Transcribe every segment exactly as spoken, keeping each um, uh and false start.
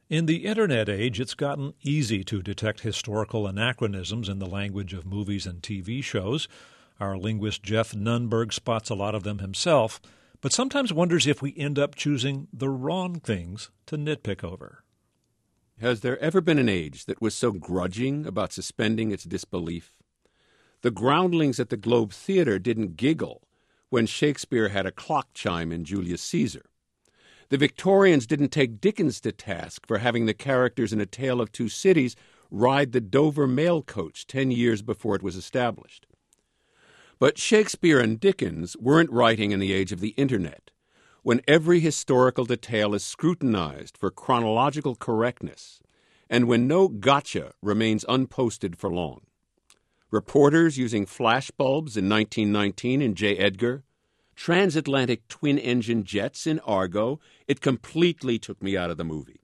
In the Internet age, it's gotten easy to detect historical anachronisms in the language of movies and T V shows. Our linguist Jeff Nunberg spots a lot of them himself, but sometimes wonders if we end up choosing the wrong things to nitpick over. Has there ever been an age that was so grudging about suspending its disbelief? The groundlings at the Globe Theatre didn't giggle when Shakespeare had a clock chime in Julius Caesar. The Victorians didn't take Dickens to task for having the characters in A Tale of Two Cities ride the Dover mail coach ten years before it was established. But Shakespeare and Dickens weren't writing in the age of the Internet, when every historical detail is scrutinized for chronological correctness, and when no gotcha remains unposted for long. Reporters using flashbulbs in nineteen nineteen in J. Edgar, transatlantic twin-engine jets in Argo, it completely took me out of the movie.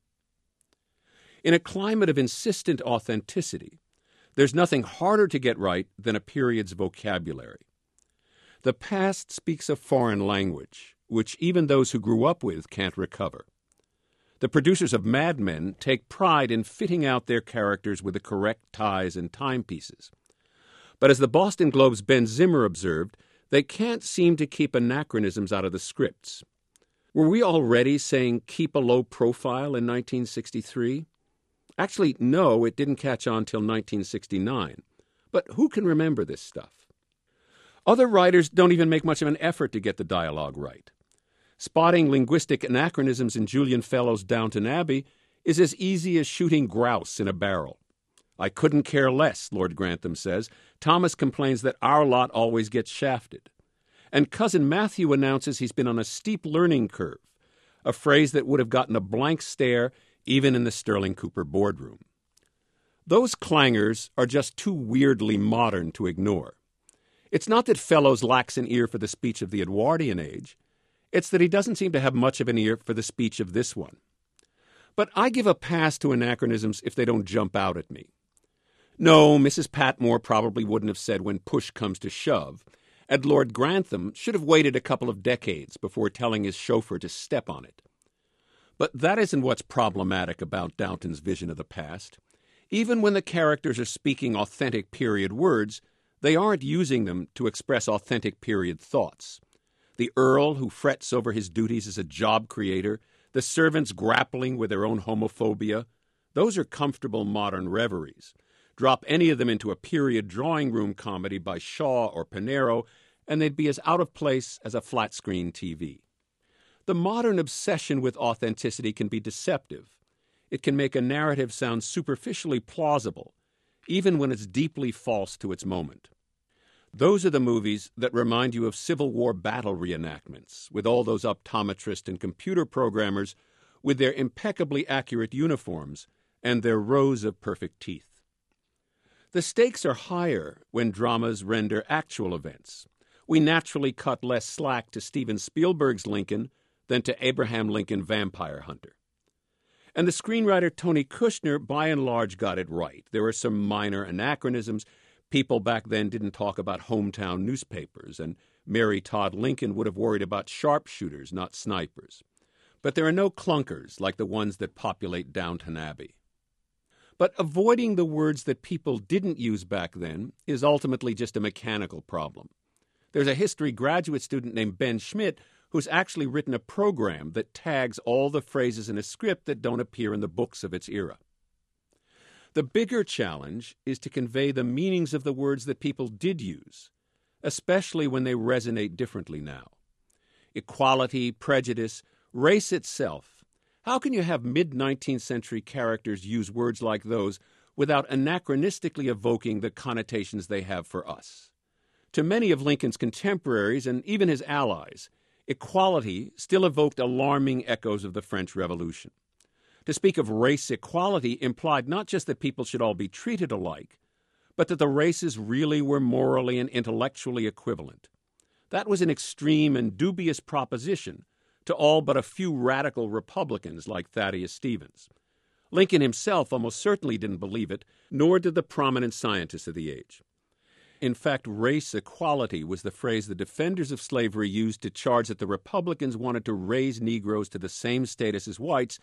In a climate of insistent authenticity, there's nothing harder to get right than a period's vocabulary. The past speaks a foreign language, which even those who grew up with can't recover. The producers of Mad Men take pride in fitting out their characters with the correct ties and timepieces. But as the Boston Globe's Ben Zimmer observed, they can't seem to keep anachronisms out of the scripts. Were we already saying keep a low profile in nineteen sixty-three? Actually, no, it didn't catch on till nineteen sixty-nine. But who can remember this stuff? Other writers don't even make much of an effort to get the dialogue right. Spotting linguistic anachronisms in Julian Fellowes' Downton Abbey is as easy as shooting grouse in a barrel. I couldn't care less, Lord Grantham says. Thomas complains that our lot always gets shafted. And Cousin Matthew announces he's been on a steep learning curve, a phrase that would have gotten a blank stare even in the Sterling Cooper boardroom. Those clangers are just too weirdly modern to ignore. It's not that Fellowes lacks an ear for the speech of the Edwardian age. It's that he doesn't seem to have much of an ear for the speech of this one. But I give a pass to anachronisms if they don't jump out at me. No, Missus Patmore probably wouldn't have said when push comes to shove, and Lord Grantham should have waited a couple of decades before telling his chauffeur to step on it. But that isn't what's problematic about Downton's vision of the past. Even when the characters are speaking authentic period words, they aren't using them to express authentic period thoughts. The Earl who frets over his duties as a job creator, the servants grappling with their own homophobia, those are comfortable modern reveries. Drop any of them into a period drawing room comedy by Shaw or Pinero, and they'd be as out of place as a flat-screen T V. The modern obsession with authenticity can be deceptive. It can make a narrative sound superficially plausible, even when it's deeply false to its moment. Those are the movies that remind you of Civil War battle reenactments, with all those optometrists and computer programmers with their impeccably accurate uniforms and their rows of perfect teeth. The stakes are higher when dramas render actual events. We naturally cut less slack to Steven Spielberg's Lincoln than to Abraham Lincoln Vampire Hunter. And the screenwriter Tony Kushner, by and large, got it right. There were some minor anachronisms. People back then didn't talk about hometown newspapers, and Mary Todd Lincoln would have worried about sharpshooters, not snipers. But there are no clunkers like the ones that populate Downton Abbey. But avoiding the words that people didn't use back then is ultimately just a mechanical problem. There's a history graduate student named Ben Schmidt who's actually written a program that tags all the phrases in a script that don't appear in the books of its era. The bigger challenge is to convey the meanings of the words that people did use, especially when they resonate differently now. Equality, prejudice, race itself. How can you have mid-nineteenth century characters use words like those without anachronistically evoking the connotations they have for us? To many of Lincoln's contemporaries and even his allies, equality still evoked alarming echoes of the French Revolution. To speak of race equality implied not just that people should all be treated alike, but that the races really were morally and intellectually equivalent. That was an extreme and dubious proposition to all but a few radical Republicans like Thaddeus Stevens. Lincoln himself almost certainly didn't believe it, nor did the prominent scientists of the age. In fact, race equality was the phrase the defenders of slavery used to charge that the Republicans wanted to raise Negroes to the same status as whites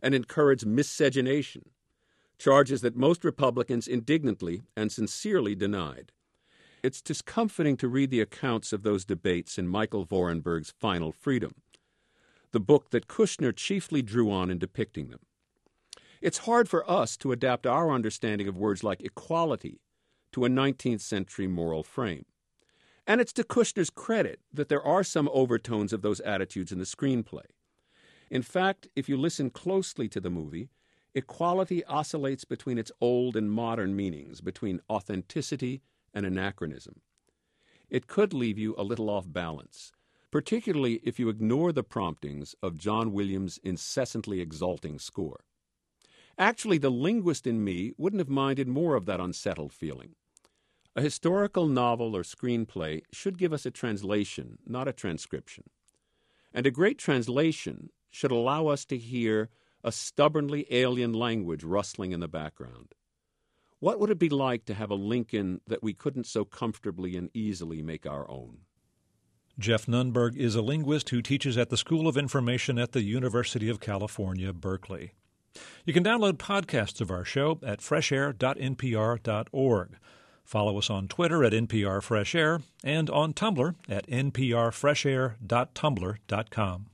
and encourage miscegenation, charges that most Republicans indignantly and sincerely denied. It's discomforting to read the accounts of those debates in Michael Vorenberg's Final Freedom, the book that Kushner chiefly drew on in depicting them. It's hard for us to adapt our understanding of words like equality to a nineteenth century moral frame. And it's to Kushner's credit that there are some overtones of those attitudes in the screenplay. In fact, if you listen closely to the movie, equality oscillates between its old and modern meanings, between authenticity and anachronism. It could leave you a little off balance, particularly if you ignore the promptings of John Williams' incessantly exalting score. Actually, the linguist in me wouldn't have minded more of that unsettled feeling. A historical novel or screenplay should give us a translation, not a transcription. And a great translation should allow us to hear a stubbornly alien language rustling in the background. What would it be like to have a Lincoln that we couldn't so comfortably and easily make our own? Jeff Nunberg is a linguist who teaches at the School of Information at the University of California, Berkeley. You can download podcasts of our show at fresh air dot n p r dot org. Follow us on Twitter at N P R Fresh Air and on Tumblr at n p r fresh air dot tumblr dot com.